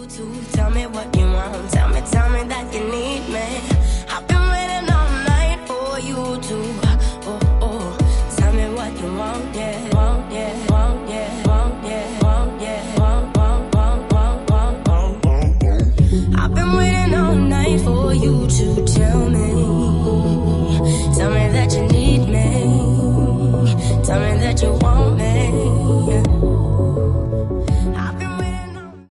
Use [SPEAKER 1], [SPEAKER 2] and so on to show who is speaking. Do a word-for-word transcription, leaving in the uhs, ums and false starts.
[SPEAKER 1] to tell me what you want. Tell me, tell me that you need me. I've been waiting all night for you to